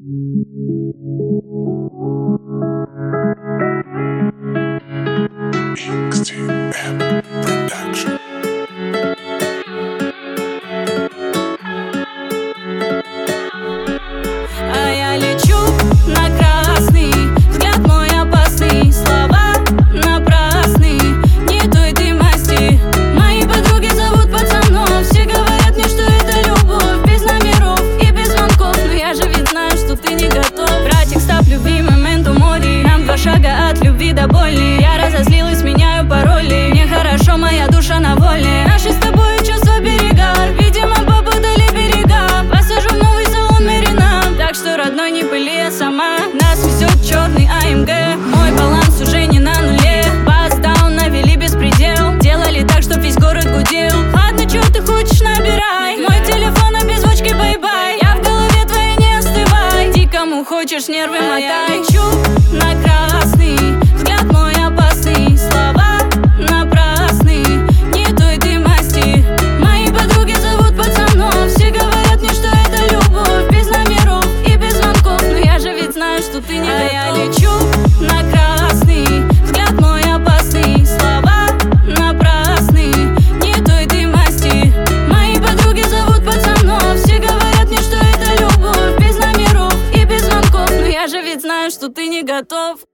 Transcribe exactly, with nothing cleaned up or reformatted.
А я лечу на красный, взгляд мой опасный, слова напрасны, не той ты масти. Мои подруги зовут пацанов, все говорят мне, что это любовь, без номеров и без звонков. Но я же ведь знаю, что ты не готов. Братик, стоп, любви, моменту мори. Нам два шага от любви до боли. Я разозлилась, меняю пароли. Мне хорошо, моя душа на воле. Наши с тобой чувства перегар, видимо, попутали берега. Посажу в новый салон Мерина, так что, родной, не пыли, я сама. Нас везет черный а эм гэ. Мой баланс уже не на нуле. Пас-даун навели беспредел. Делали так, чтоб весь город гудел. Ладно, чё ты хочешь, набирай. Мой телефон обезвучки, бай-бай. Я в голове твоей, не остывай. Иди кому хочешь, нервы мотай. А я лечу на красный, взгляд мой опасный, слова напрасны, не той ты масти. Мои подруги зовут пацанов, все говорят мне, что это любовь, без номеров и без звонков. Но я же ведь знаю, что ты не готов. А я лечу на красный, взгляд мой опасный, слова напрасны, не той ты масти. Мои подруги зовут пацанов, все говорят мне, что это любовь, без номеров и без звонков. Но я же ведь знаю, что ты не готов.